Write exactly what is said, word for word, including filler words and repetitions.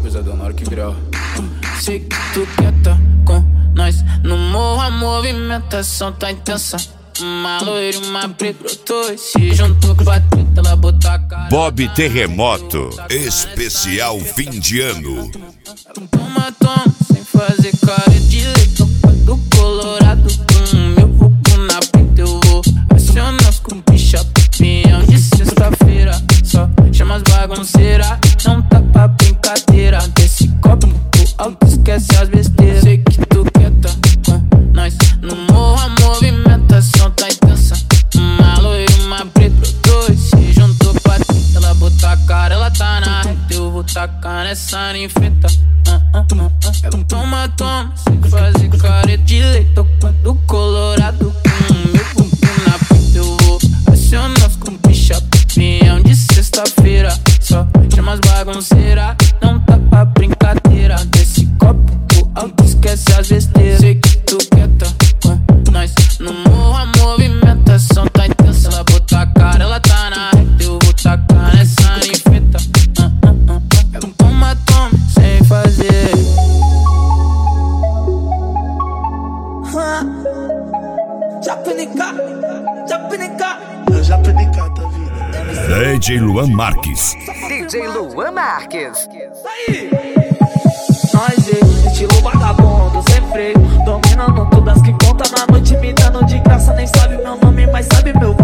pesadão na hora que virar. Sei que tu quer tá com nós no morro, a movimentação tá intensa. Uma loira e uma preta brotou e se juntou com a treta, ela botou a cara. Bob Terremoto, especial fim de ano. Toma, toma, sem fazer cara de leite, do colorado com o meu bubu na preta. Eu vou acionar com bicha, pião de sexta-feira. Só chama as bagunceiras, não tá pra brincadeira. Desse copo alto, esquece as besteiras. Sei que tu quer tá com nós no morro, a movimentação tá intensa. Uma loira e uma preta brotou e se juntou pra treta. Ela botou a cara, ela tá na reta. Eu vou tacar nessa ninfeta. uh, uh, uh, uh. Ela toma, toma, sem fazer careta de leite, do colorado com o meu bumbum na preta. Eu vou acionar com bicha, pião de sexta-feira. Só chama as bagunceiras, não tá pra brincadeira. Desse copo alto, esquece as besteiras. Sei que tu quer tá com nós no morro, a movimentação tá intensa. Ela botou a cara, ela tá na reta. Eu vou tacar nessa ninfeta. uh, uh, uh, uh. Ela toma, toma, sem fazer. Japinica, Japinica, Japinica da vida. D J Luan Marques. D J Luan Marques. Aí, nós e estilo vagabundo, sem freio, dominando todas que conta na noite, me dando de graça, nem sabe meu nome, mas sabe meu